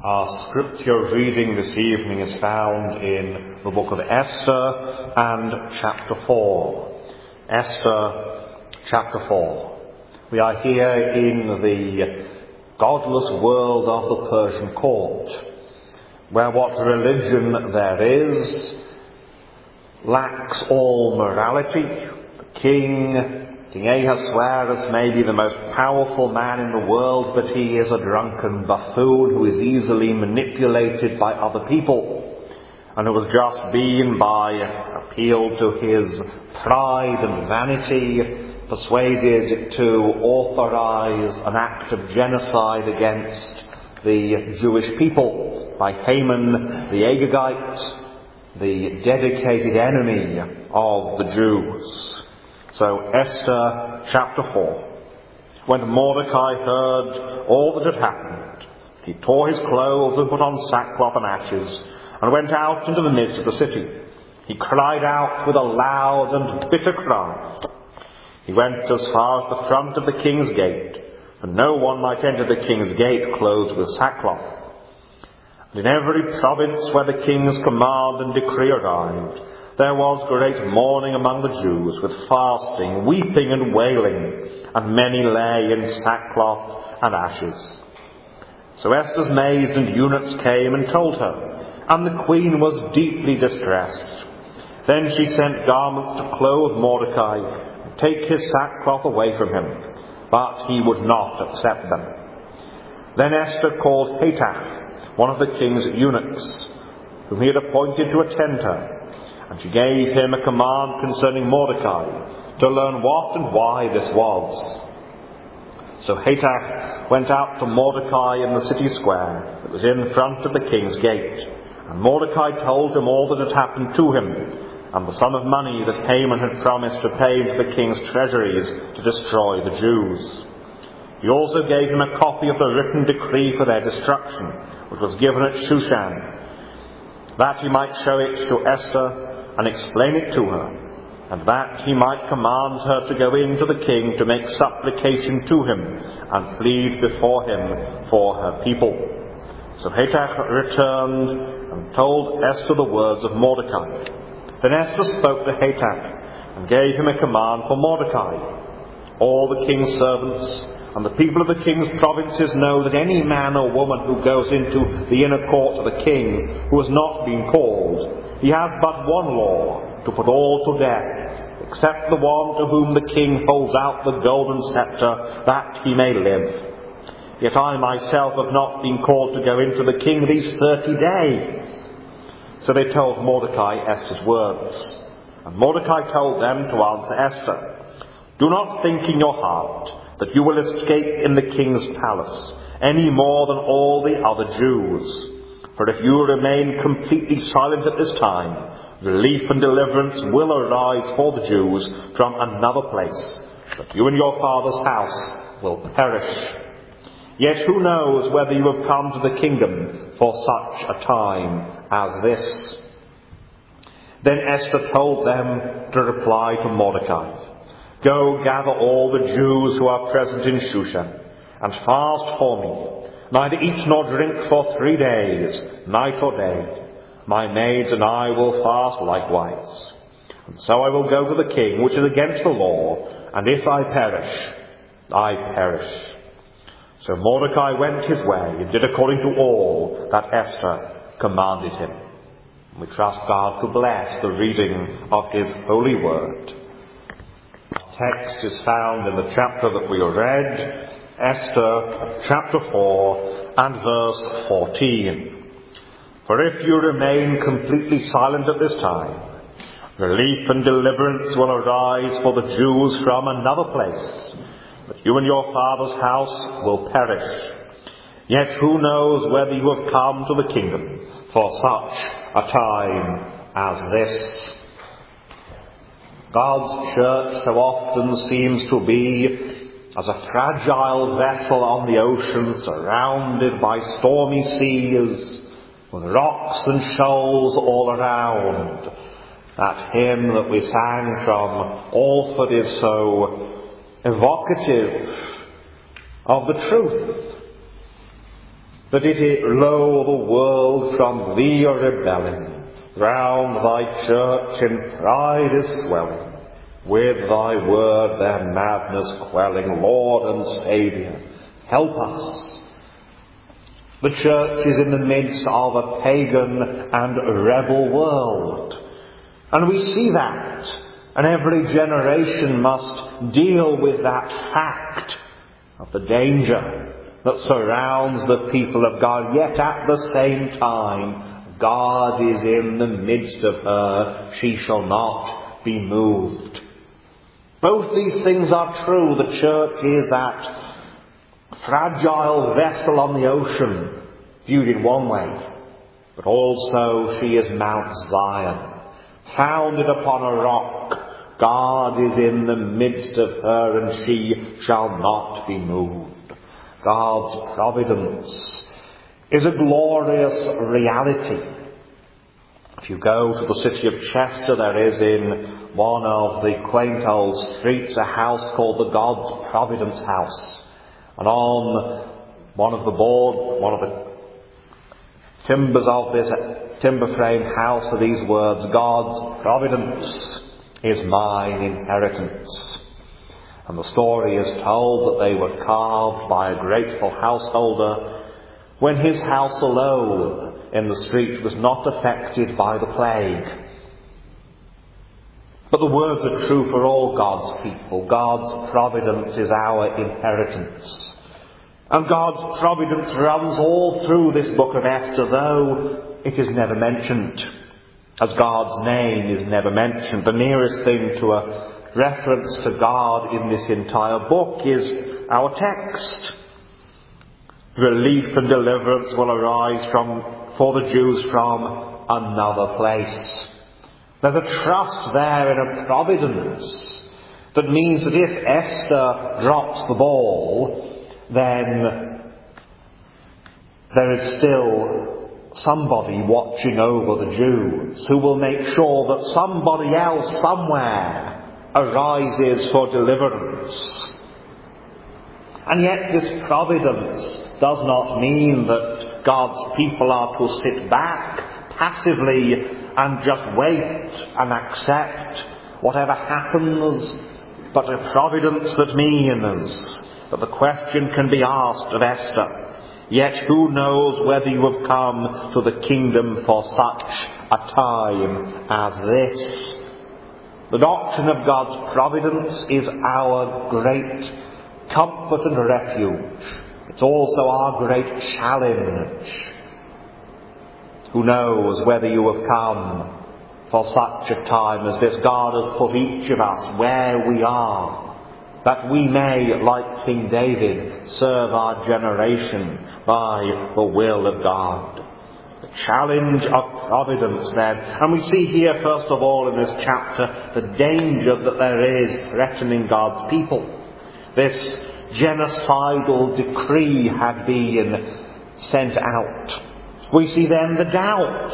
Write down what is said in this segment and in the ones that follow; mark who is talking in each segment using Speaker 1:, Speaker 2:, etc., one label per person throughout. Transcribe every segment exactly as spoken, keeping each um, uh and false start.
Speaker 1: Our scripture reading this evening is found in the book of Esther and chapter four. Esther chapter four. We are here in the godless world of the Persian court, where what religion there is lacks all morality. The king, King Ahasuerus, may be the most powerful man in the world, but he is a drunken buffoon who is easily manipulated by other people, and who has just been, by appeal to his pride and vanity, persuaded to authorize an act of genocide against the Jewish people by Haman the Agagite, the dedicated enemy of the Jews. So, Esther chapter four. When Mordecai heard all that had happened, he tore his clothes and put on sackcloth and ashes, and went out into the midst of the city. He cried out with a loud and bitter cry. He went as far as the front of the king's gate, and no one might enter the king's gate clothed with sackcloth. And in every province where the king's command and decree arrived, there was great mourning among the Jews, with fasting, weeping and wailing, and many lay in sackcloth and ashes. So Esther's maids and eunuchs came and told her, and the queen was deeply distressed. Then she sent garments to clothe Mordecai, and take his sackcloth away from him, but he would not accept them. Then Esther called Hatach, one of the king's eunuchs, whom he had appointed to attend her, and she gave him a command concerning Mordecai, to learn what and why this was. So Hatach went out to Mordecai in the city square that was in front of the king's gate. And Mordecai told him all that had happened to him, and the sum of money that Haman had promised to pay into the king's treasuries to destroy the Jews. He also gave him a copy of the written decree for their destruction, which was given at Shushan, that he might show it to Esther and explain it to her, and that he might command her to go in to the king to make supplication to him and plead before him for her people. So Hatach returned and told Esther the words of Mordecai. Then Esther spoke to Hatach and gave him a command for Mordecai. All the king's servants and the people of the king's provinces know that any man or woman who goes into the inner court of the king who has not been called, he has but one law, to put all to death, except the one to whom the king holds out the golden scepter, that he may live. Yet I myself have not been called to go into the king these thirty days. So they told Mordecai Esther's words. And Mordecai told them to answer Esther, do not think in your heart that you will escape in the king's palace, any more than all the other Jews. For if you remain completely silent at this time, relief and deliverance will arise for the Jews from another place, but you and your father's house will perish. Yet who knows whether you have come to the kingdom for such a time as this? Then Esther told them to reply to Mordecai, go gather all the Jews who are present in Shushan, and fast for me. Neither eat nor drink for three days, night or day. My maids and I will fast likewise. And so I will go to the king, which is against the law, and if I perish, I perish. So Mordecai went his way and did according to all that Esther commanded him. We trust God to bless the reading of his holy word. Our text is found in the chapter that we read, Esther chapter four and verse fourteen. For if you remain completely silent at this time, relief and deliverance will arise for the Jews from another place, but you and your father's house will perish. Yet who knows whether you have come to the kingdom for such a time as this? God's church so often seems to be as a fragile vessel on the ocean, surrounded by stormy seas, with rocks and shoals all around. That hymn that we sang from Alford is so evocative of the truth. that it lo the world from thee are rebelling, round thy church in pride is swelling, with thy word their madness quelling. Lord and Saviour, help us. The church is in the midst of a pagan and rebel world, and we see that, and every generation must deal with that fact of the danger that surrounds the people of God. Yet at the same time, God is in the midst of her. She shall not be moved. Both these things are true. The church is that fragile vessel on the ocean, viewed in one way, but also she is Mount Zion, founded upon a rock. God is in the midst of her, and she shall not be moved. God's providence is a glorious reality. If you go to the city of Chester, there is in one of the quaint old streets a house called the God's Providence House. And on one of the board, one of the timbers of this timber frame house are these words: God's providence is mine inheritance. And the story is told that they were carved by a grateful householder when his house alone in the street was not affected by the plague. But the words are true for all God's people. God's providence is our inheritance. And God's providence runs all through this book of Esther, though it is never mentioned, as God's name is never mentioned. The nearest thing to a reference to God in this entire book is our text. Relief and deliverance will arise from for the Jews from another place. There's a trust there in a providence that means that if Esther drops the ball, then there is still somebody watching over the Jews who will make sure that somebody else somewhere arises for deliverance. And yet this providence does not mean that God's people are to sit back passively and just wait and accept whatever happens, but a providence that means that the question can be asked of Esther: yet who knows whether you have come to the kingdom for such a time as this? The doctrine of God's providence is our great comfort and refuge. It's also our great challenge. Who knows whether you have come for such a time as this? God has put each of us where we are, that we may, like King David, serve our generation by the will of God. The challenge of providence then. And we see here, first of all, in this chapter, the danger that there is threatening God's people. This genocidal decree had been sent out. We see then the doubt.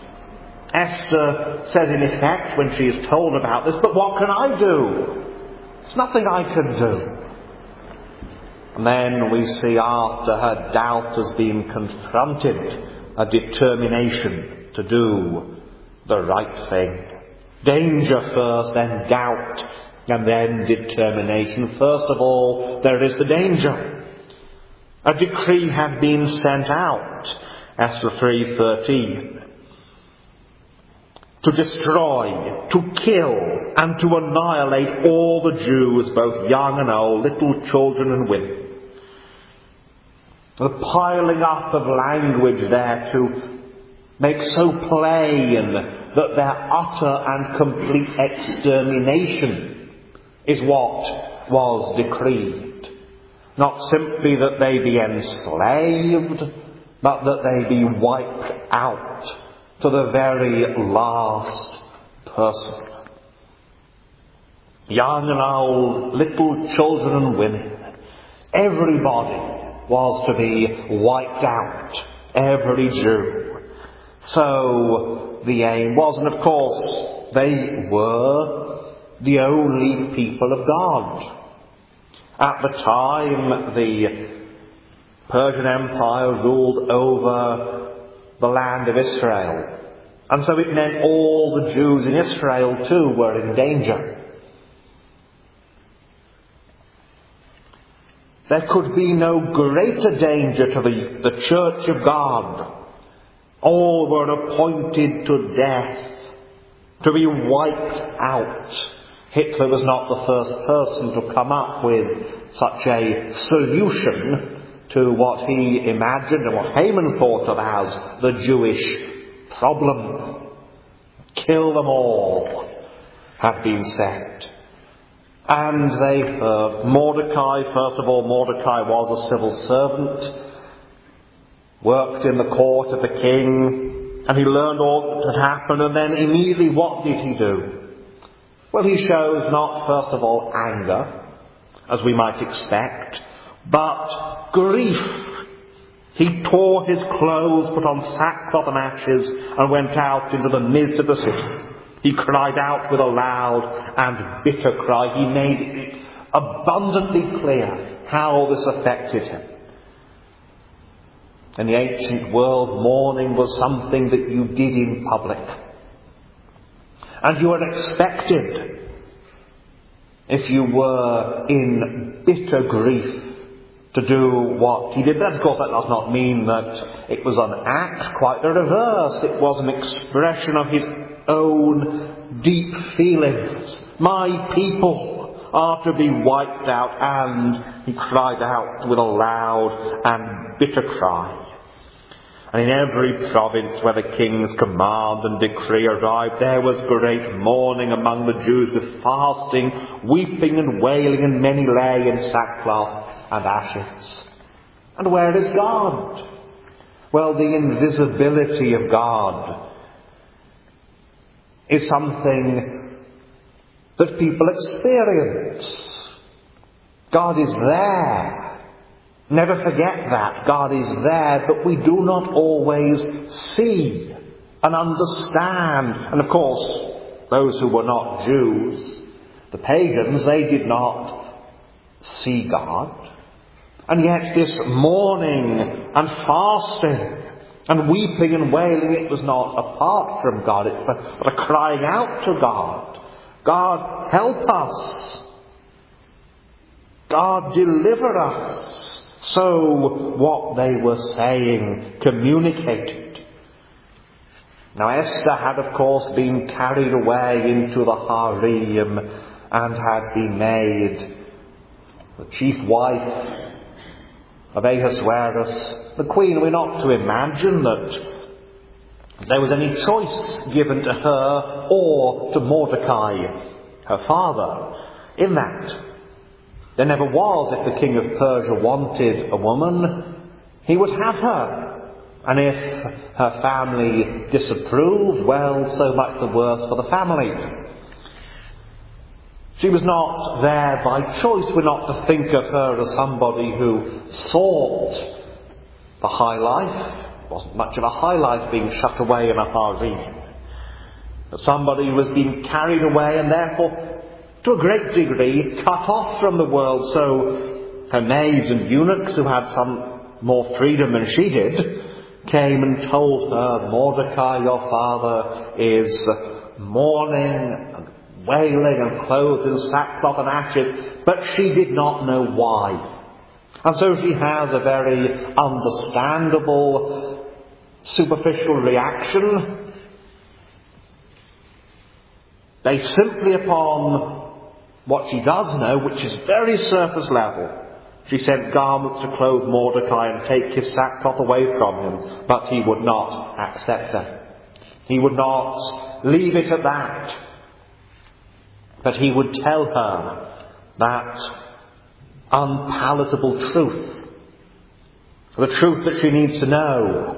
Speaker 1: Esther says in effect when she is told about this, but what can I do? There's nothing I can do. And then we see after her doubt has been confronted, a determination to do the right thing. Danger first, then doubt, and then determination. First of all, there is the danger. A decree had been sent out, Esther three thirteen, to destroy, to kill, and to annihilate all the Jews, both young and old, little children and women. The piling up of language there to make so plain that their utter and complete extermination is what was decreed. Not simply that they be enslaved, but that they be wiped out to the very last person. Young and old, little children and women, everybody was to be wiped out, every Jew. So the aim was, and of course they were the only people of God. At the time, the Persian Empire ruled over the land of Israel. And so it meant all the Jews in Israel too were in danger. There could be no greater danger to the, the Church of God. All were appointed to death, to be wiped out. Hitler was not the first person to come up with such a solution to what he imagined and what Haman thought of as the Jewish problem. Kill them all had been said. And they, uh, Mordecai, first of all, Mordecai was a civil servant, worked in the court of the king, and he learned all that had happened, and then immediately what did he do? Well, he shows not, first of all, anger, as we might expect, but grief. He tore his clothes, put on sackcloth and ashes, and went out into the midst of the city. He cried out with a loud and bitter cry. He made it abundantly clear how this affected him. In the ancient world, mourning was something that you did in public. And you were expected, if you were in bitter grief, to do what he did. That, of course, that does not mean that it was an act, quite the reverse. It was an expression of his own deep feelings. My people are to be wiped out, and he cried out with a loud and bitter cry. And in every province where the king's command and decree arrived, there was great mourning among the Jews, with fasting, weeping and wailing, and many lay in sackcloth and ashes. And where is God? Well, the invisibility of God is something that people experience. God is there. Never forget that. God is there, but we do not always see and understand. And of course, those who were not Jews, the pagans, they did not see God. And yet this mourning and fasting and weeping and wailing, it was not apart from God, it was but a crying out to God. God, help us. God, deliver us. So what they were saying communicated. Now Esther had, of course, been carried away into the harem and had been made the chief wife of Ahasuerus, the queen. We're not to imagine that there was any choice given to her or to Mordecai, her father, in that. There never was. If the king of Persia wanted a woman, he would have her. And if her family disapproved, well, so much the worse for the family. She was not there by choice. We're not to think of her as somebody who sought the high life. It wasn't much of a high life being shut away in a harem. But somebody who was being carried away and therefore, to a great degree, cut off from the world. So her maids and eunuchs, who had some more freedom than she did, came and told her, Mordecai, your father, is mourning and wailing and clothed in sackcloth and ashes. But she did not know why. And so she has a very understandable, superficial reaction, based simply upon what she does know, which is very surface level. She sent garments to clothe Mordecai and take his sackcloth away from him, but he would not accept them. He would not leave it at that. But he would tell her that unpalatable truth, the truth that she needs to know.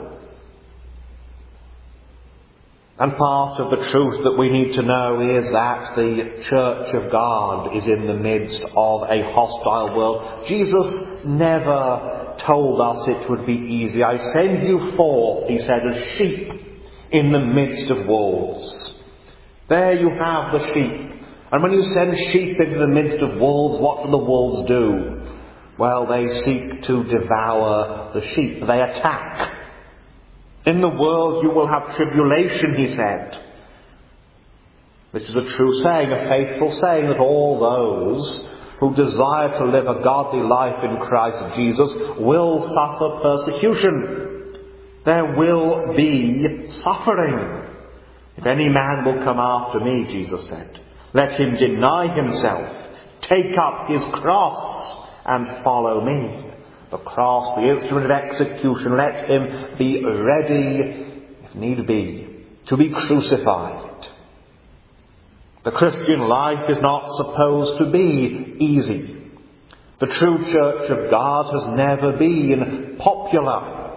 Speaker 1: And part of the truth that we need to know is that the Church of God is in the midst of a hostile world. Jesus never told us it would be easy. I send you forth, he said, as sheep in the midst of wolves. There you have the sheep. And when you send sheep into the midst of wolves, what do the wolves do? Well, they seek to devour the sheep. They attack. In the world you will have tribulation, he said. This is a true saying, a faithful saying, that all those who desire to live a godly life in Christ Jesus will suffer persecution. There will be suffering. If any man will come after me, Jesus said, let him deny himself, take up his cross, and follow me. The cross, the instrument of execution, let him be ready, if need be, to be crucified. The Christian life is not supposed to be easy. The true Church of God has never been popular.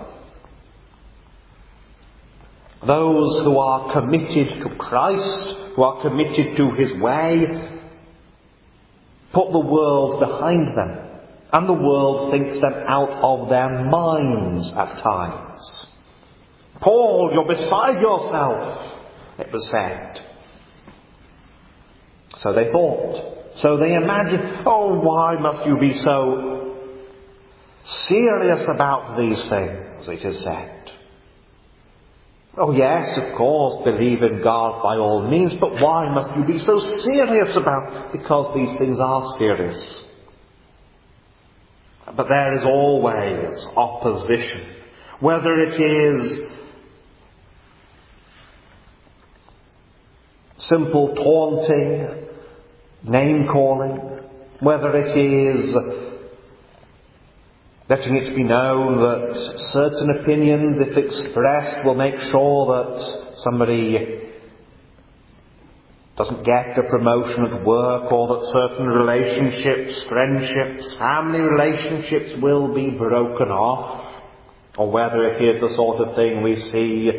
Speaker 1: Those who are committed to Christ, who are committed to his way, put the world behind them. And the world thinks them out of their minds at times. Paul, you're beside yourself, it was said. So they thought. So they imagined, oh, why must you be so serious about these things, it is said. Oh yes, of course, believe in God by all means, but why must you be so serious about it? Because these things are serious. But there is always opposition. Whether it is simple taunting, name-calling, whether it is letting it be known that certain opinions, if expressed, will make sure that somebody doesn't get a promotion at work, or that certain relationships, friendships, family relationships will be broken off, or whether it is the sort of thing we see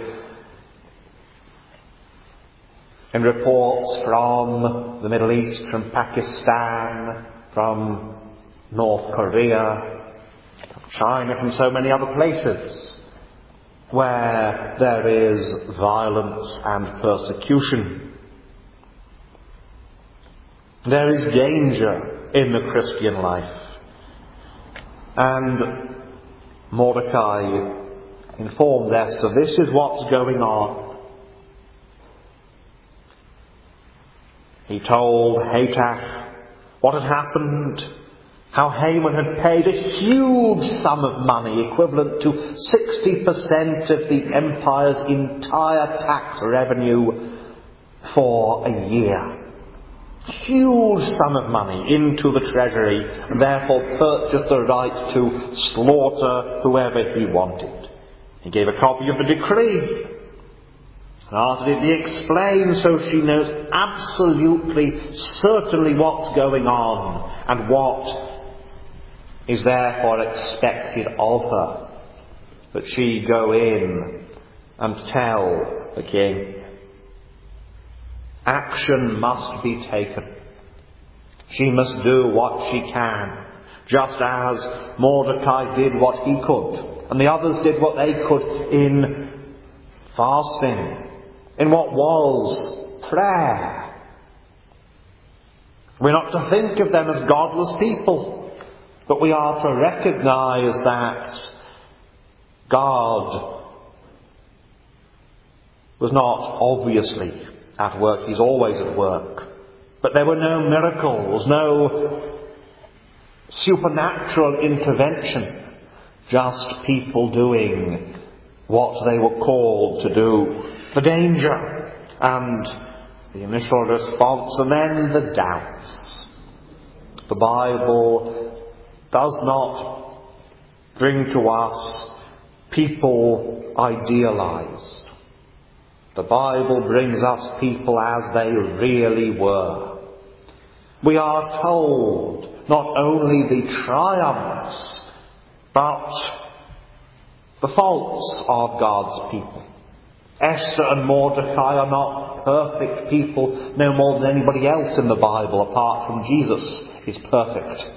Speaker 1: in reports from the Middle East, from Pakistan, from North Korea, from China, from so many other places, where there is violence and persecution. There is danger in the Christian life. And Mordecai informs Esther, this is what's going on. He told Hatach what had happened, how Haman had paid a huge sum of money, equivalent to sixty percent of the empire's entire tax revenue for a year. Huge sum of money into the treasury, and therefore purchased the right to slaughter whoever he wanted. He gave a copy of the decree, and after it be explained so she knows absolutely, certainly what's going on and what is therefore expected of her, that she go in and tell the king. Action must be taken. She must do what she can, just as Mordecai did what he could, and the others did what they could in fasting, in what was prayer. We're not to think of them as godless people, but we are to recognize that God was not obviously at work. He's always at work. But there were no miracles, no supernatural intervention, just people doing what they were called to do. The danger and the initial response, and then the doubts. The Bible does not bring to us people idealized. The Bible brings us people as they really were. We are told not only the triumphs, but the faults of God's people. Esther and Mordecai are not perfect people, no more than anybody else in the Bible, apart from Jesus is perfect.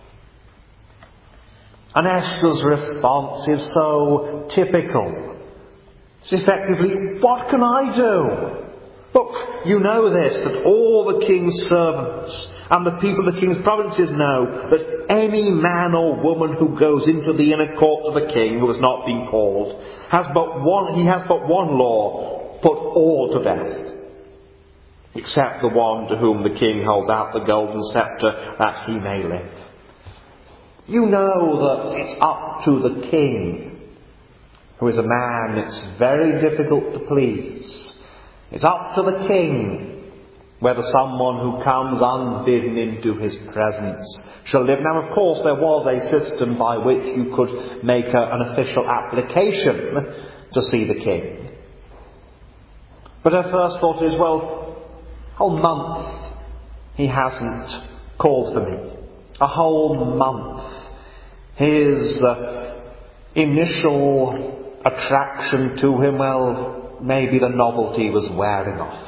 Speaker 1: And Esther's response is so typical. It's effectively, what can I do? Look, you know this, that all the king's servants and the people of the king's provinces know that any man or woman who goes into the inner court of the king who has not been called has but one, he has but one law, put all to death, except the one to whom the king holds out the golden scepter that he may live. You know that it's up to the king, who is a man it's very difficult to please. It's up to the king whether someone who comes unbidden into his presence shall live. Now, of course, there was a system by which you could make a, an official application to see the king. But her first thought is, well, a whole month he hasn't called for me. A whole month. His uh, initial attraction to him, well, maybe the novelty was wearing off.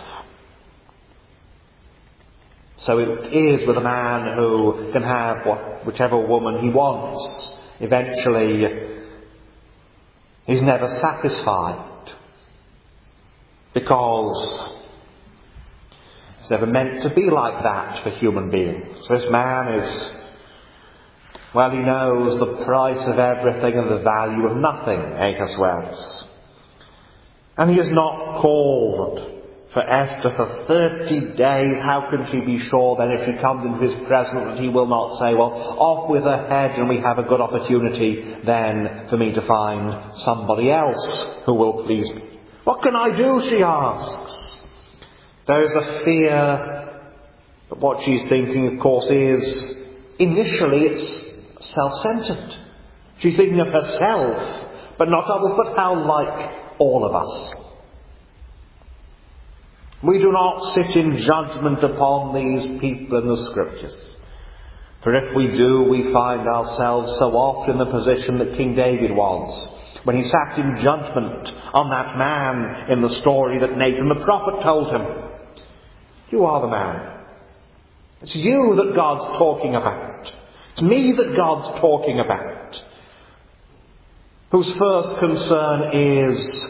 Speaker 1: So it is with a man who can have what, whichever woman he wants. Eventually, he's never satisfied. Because it's never meant to be like that for human beings. This man is, well, he knows the price of everything and the value of nothing, Ahasuerus. And he is not called for Esther for thirty days. How can she be sure then, if she comes into his presence, that he will not say, well, off with her head, and we have a good opportunity then for me to find somebody else who will please me. What can I do, she asks. There is a fear that what she's thinking, of course, is initially it's self-centered. She's thinking of herself, but not others, but how like all of us. We do not sit in judgment upon these people in the Scriptures. For if we do, we find ourselves so often in the position that King David was, when he sat in judgment on that man in the story that Nathan the prophet told him. You are the man. It's you that God's talking about. It's me that God's talking about. Whose first concern is,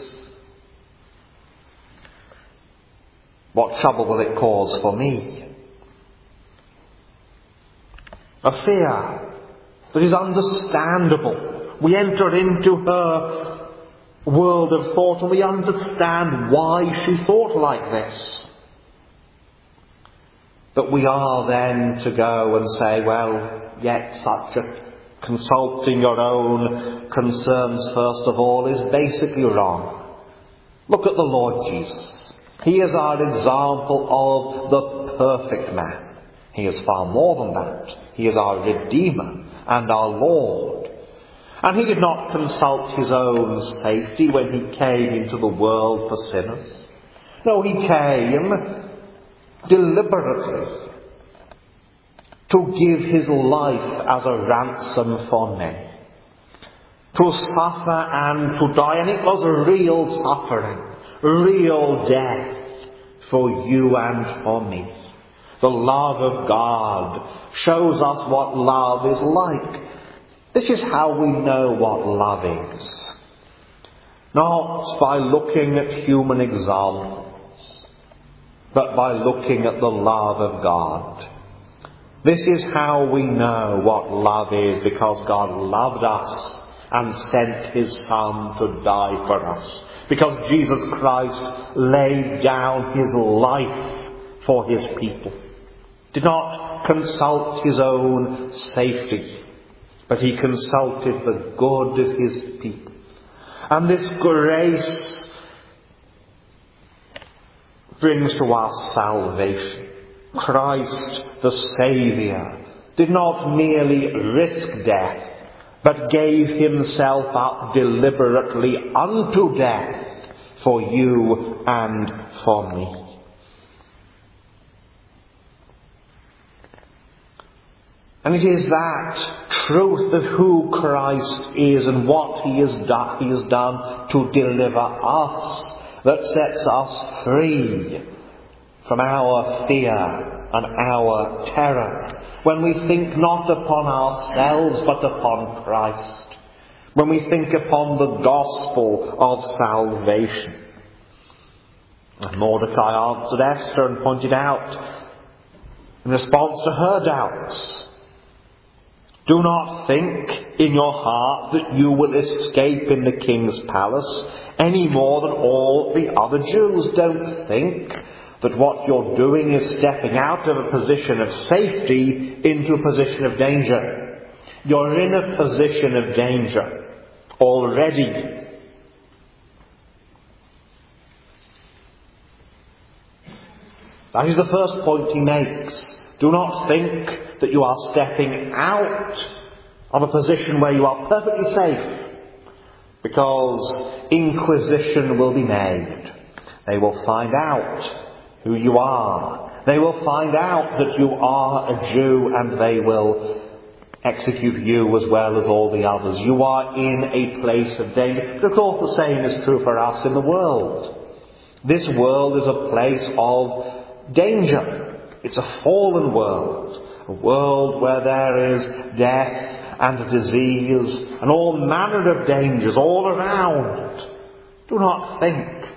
Speaker 1: what trouble will it cause for me? A fear that is understandable. We enter into her world of thought and we understand why she thought like this. But we are then to go and say, well, yet such a consulting your own concerns first of all is basically wrong. Look at the Lord Jesus. He is our example of the perfect man. He is far more than that. He is our Redeemer and our Lord. And he did not consult his own safety when he came into the world for sinners. No, he came deliberately to give his life as a ransom for many. To suffer and to die. And it was a real suffering. Real death for you and for me. The love of God shows us what love is like. This is how we know what love is. Not by looking at human examples, but by looking at the love of God. This is how we know what love is, because God loved us and sent his Son to die for us. Because Jesus Christ laid down his life for his people. Did not consult his own safety, but he consulted the good of his people. And this grace brings to us salvation. Christ the Saviour did not merely risk death, but gave himself up deliberately unto death for you and for me. And it is that truth of who Christ is and what he has done, he has done to deliver us, that sets us free from our fear and our terror, when we think not upon ourselves but upon Christ, when we think upon the gospel of salvation. And Mordecai answered Esther and pointed out, in response to her doubts, "Do not think in your heart that you will escape in the king's palace any more than all the other Jews. Don't think that what you're doing is stepping out of a position of safety into a position of danger. You're in a position of danger already." That is the first point he makes. Do not think that you are stepping out of a position where you are perfectly safe, because inquisition will be made. They will find out who you are. They will find out that you are a Jew, and they will execute you as well as all the others. You are in a place of danger. But of course the same is true for us in the world. This world is a place of danger. It's a fallen world. A world where there is death and disease and all manner of dangers all around. Do not think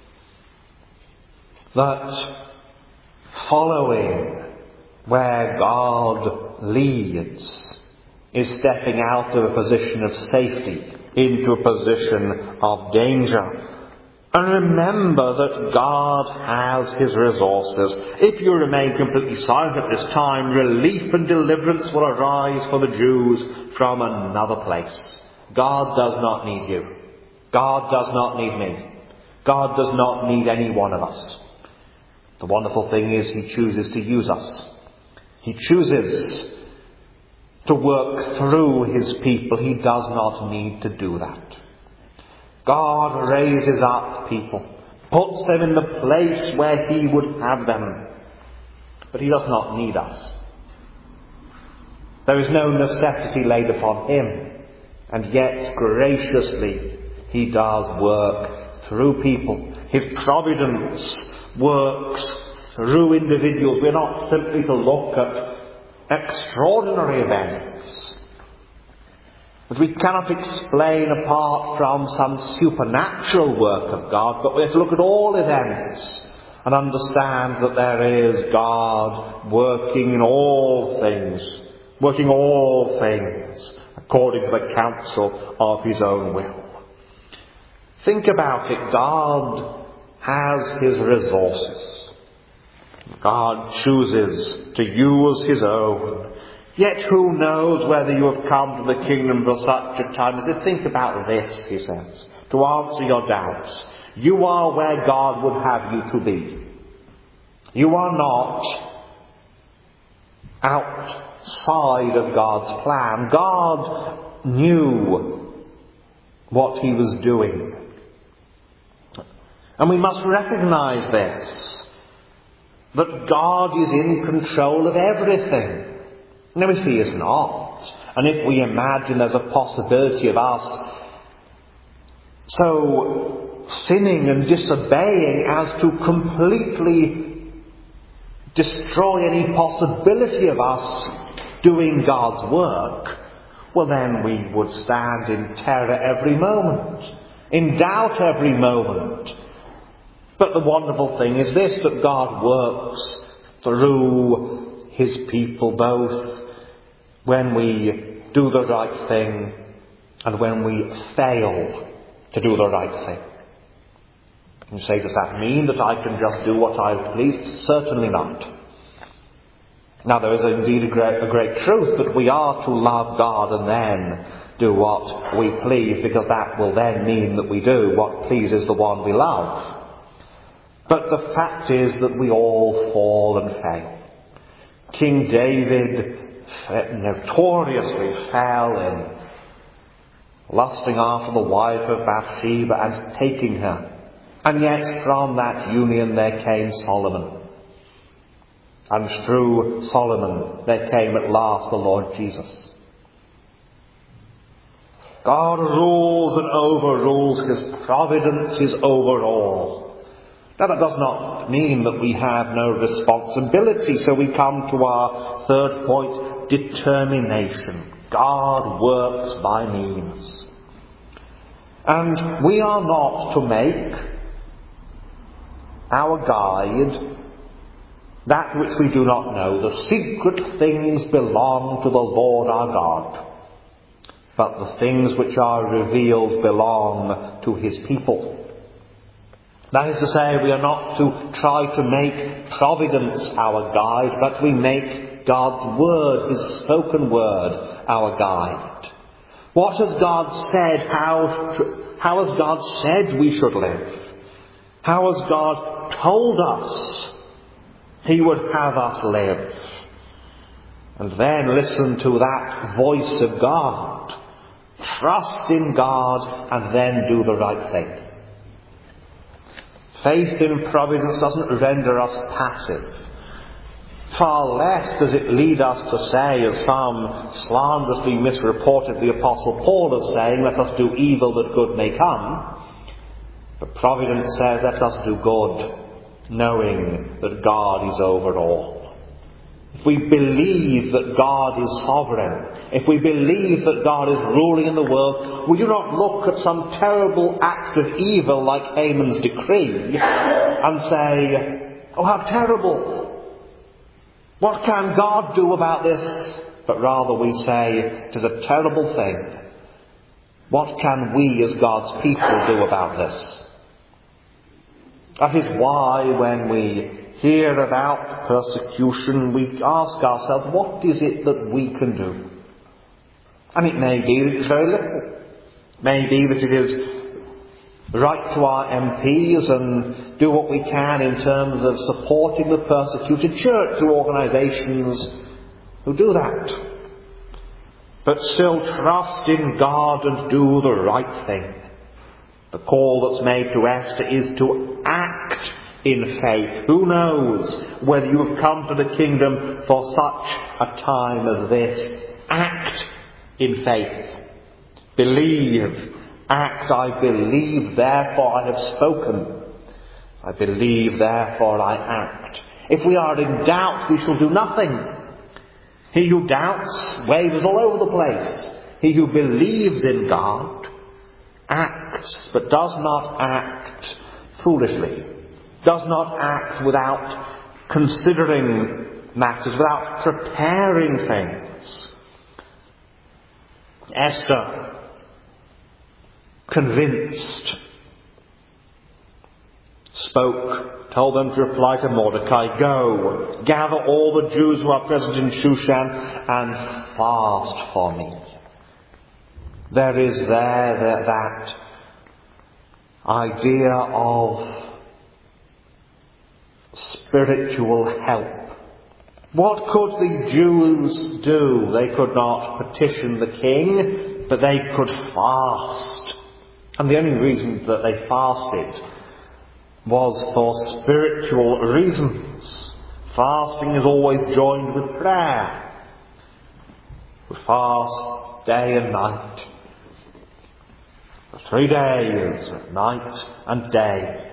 Speaker 1: that following where God leads is stepping out of a position of safety into a position of danger. And remember that God has his resources. If you remain completely silent at this time, relief and deliverance will arise for the Jews from another place. God does not need you. God does not need me. God does not need any one of us. The wonderful thing is he chooses to use us. He chooses to work through his people. He does not need to do that. God raises up people, puts them in the place where he would have them. But he does not need us. There is no necessity laid upon him. And yet graciously he does work through people. His providence works through individuals. We're not simply to look at extraordinary events that we cannot explain apart from some supernatural work of God, but we have to look at all events and understand that there is God working in all things, working all things according to the counsel of his own will. Think about it. God has his resources. God chooses to use his own. Yet who knows whether you have come to the kingdom for such a time as this? Think about this, he says, to answer your doubts. You are where God would have you to be. You are not outside of God's plan. God knew what he was doing. And we must recognize this, that God is in control of everything. Now, if he is not, and if we imagine there's a possibility of us so sinning and disobeying as to completely destroy any possibility of us doing God's work, well then we would stand in terror every moment, in doubt every moment. But the wonderful thing is this, that God works through his people both when we do the right thing and when we fail to do the right thing. You say, does that mean that I can just do what I please? Certainly not. Now there is indeed a great, a great truth that we are to love God and then do what we please, because that will then mean that we do what pleases the one we love. But the fact is that we all fall and fail. King David notoriously fell in lusting after the wife of Bathsheba and taking her. And yet from that union there came Solomon. And through Solomon there came at last the Lord Jesus. God rules and overrules. His providence is over all. Now that does not mean that we have no responsibility. So we come to our third point, determination. God works by means. And we are not to make our guide, that which we do not know. The secret things belong to the Lord our God, but the things which are revealed belong to his people. That is to say, we are not to try to make providence our guide, but we make God's word, his spoken word, our guide. What has God said? How, how has God said we should live? How has God told us he would have us live? And then listen to that voice of God. Trust in God and then do the right thing. Faith in providence doesn't render us passive. Far less does it lead us to say, as some slanderously misreported the Apostle Paul as saying, let us do evil that good may come. But providence says, let us do good, knowing that God is over all. If we believe that God is sovereign, if we believe that God is ruling in the world, we do not look at some terrible act of evil like Haman's decree and say, oh, how terrible! What can God do about this? But rather we say, it is a terrible thing. What can we as God's people do about this? That is why when we hear about persecution, we ask ourselves, what is it that we can do? And it may be that it's very little. It may be that it is write to our M Ps and do what we can in terms of supporting the persecuted church, to organisations who do that. But still trust in God and do the right thing. The call that's made to Esther is to act in faith. Who knows whether you have come to the kingdom for such a time as this? Act in faith. Believe. Act. I believe, therefore I have spoken. I believe, therefore I act. If we are in doubt, we shall do nothing. He who doubts wavers all over the place. He who believes in God acts, but does not act foolishly. Does not act without considering matters, without preparing things. Esther, convinced, spoke, told them to reply to Mordecai, go, gather all the Jews who are present in Shushan and fast for me. There is there that, that idea of spiritual help. What could the Jews do? They could not petition the king, but they could fast. And the only reason that they fasted was for spiritual reasons. Fasting is always joined with prayer. We fast day and night. For three days, night and day.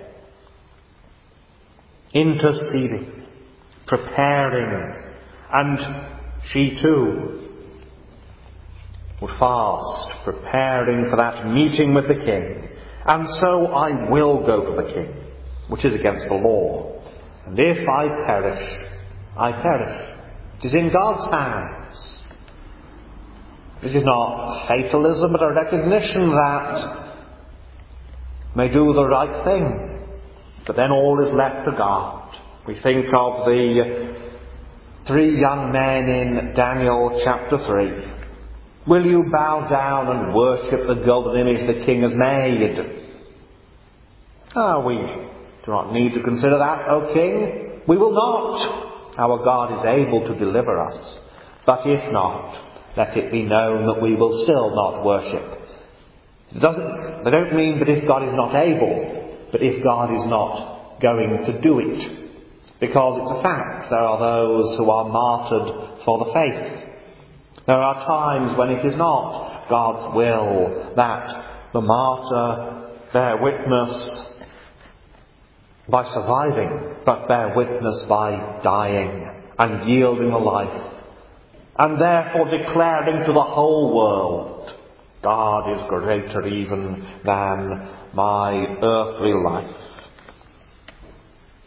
Speaker 1: Interceding, preparing, and she too would fast, preparing for that meeting with the king. And so I will go to the king, which is against the law. And if I perish, I perish. It is in God's hands. This is not fatalism, but a recognition that may do the right thing. But then all is left to God. We think of the three young men in Daniel chapter three. Will you bow down and worship the golden image the king has made? Ah, we do not need to consider that, O king. We will not. Our God is able to deliver us. But if not, let it be known that we will still not worship. It doesn't, they don't mean that if God is not able, but if God is not going to do it. Because it's a fact, there are those who are martyred for the faith. There are times when it is not God's will that the martyr bear witness by surviving, but bear witness by dying and yielding the life, and therefore declaring to the whole world, God is greater even than my earthly life.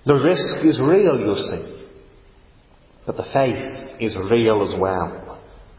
Speaker 1: The risk is real, you see, but the faith is real as well.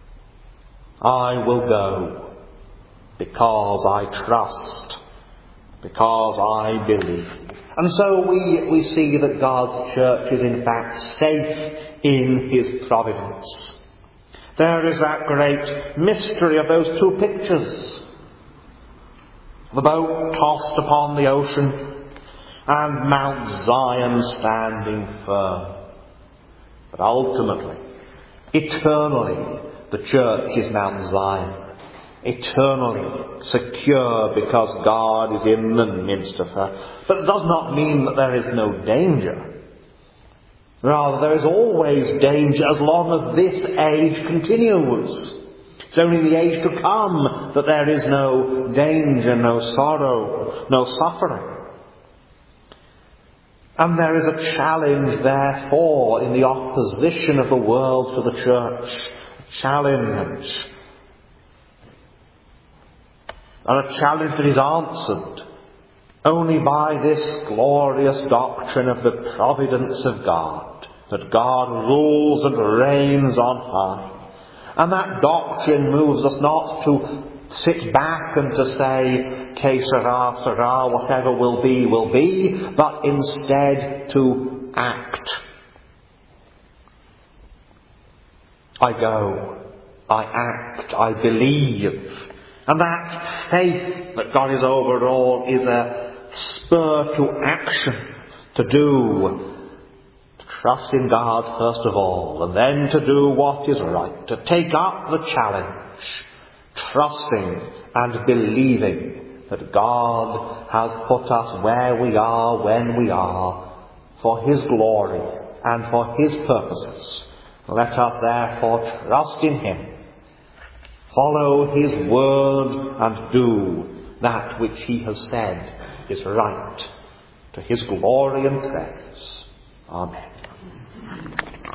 Speaker 1: I will go because I trust, because I believe. And so we, we see that God's church is in fact safe in his providence. There is that great mystery of those two pictures. The boat tossed upon the ocean and Mount Zion standing firm. But ultimately, eternally, the church is Mount Zion. Eternally secure because God is in the midst of her. But it does not mean that there is no danger. Rather, there is always danger as long as this age continues. It's only in the age to come that there is no danger, no sorrow, no suffering. And there is a challenge, therefore, in the opposition of the world to the church. A challenge. And a challenge that is answered only by this glorious doctrine of the providence of God, that God rules and reigns on high. And that doctrine moves us not to sit back and to say, que sera, sera, whatever will be, will be, but instead to act. I go, I act, I believe. And that faith that God is over all is a spur to action, to do, to trust in God first of all, and then to do what is right, to take up the challenge, trusting and believing that God has put us where we are, when we are, for his glory and for his purposes. Let us therefore trust in him, follow his word, and do that which he has said is right, to his glory and praise. Amen.